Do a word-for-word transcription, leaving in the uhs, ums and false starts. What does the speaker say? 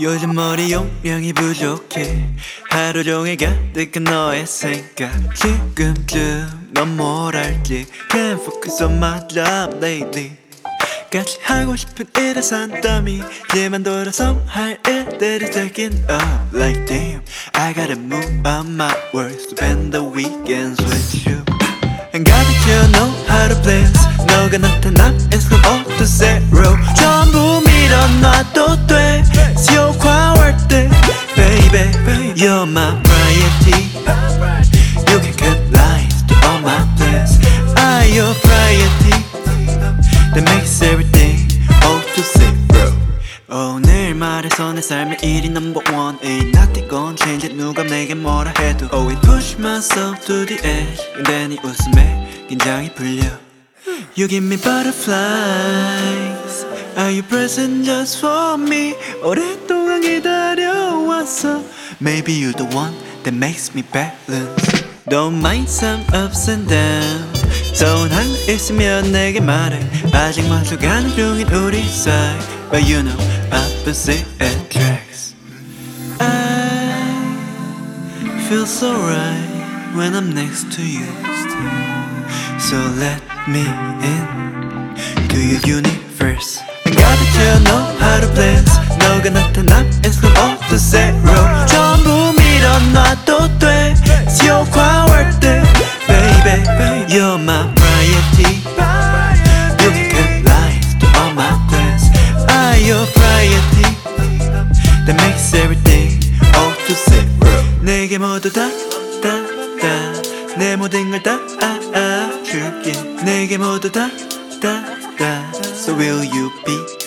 요즘 머리 용량이 부족해. 하루 종일 가득한 너의 생각. 지금쯤 넌 뭘 할지 Can't focus on my job lately. 같이 하고 싶은 일에 산더미 이제만 돌아서 할 일들이 taking up like damn. I gotta move on my words to spend the weekends with you. And God that you know how to please. 너가 나타나 it's from all to zero. 전부 밀어놔도 돼 시효과할 때 baby you're my priority. You can cut lines to all my plans. I'm your priority. That makes everything all to zero. 오늘 말해서 내 삶의 일이 number one. Ain't nothing gonna change it. 누가 내게 뭐라 해도 Always push myself to the edge. 근데 네 웃음에 긴장이 풀려. You give me butterflies. Are you present just for me? 오랫동안 기다려왔어. Maybe you're the one that makes me balance. Don't mind some ups and downs. 서운한 일 있으면 내게 말해. 아직 맞춰가는 중인 우리 사이. But you know opposite attracts. I feel so right when I'm next to you. So let me in to your universe. I gotta you know how to bless. 너가 나타나 it's from all to zero. 전부 밀어놔도 돼 시효과할 때 baby you're my priority. You can cut lines to all my plans. I'm your priority. That makes everything all to zero. 내게 모두 다 다 다 내 모든 걸 다 줄게. 내게 모두 다 다 다 So will you be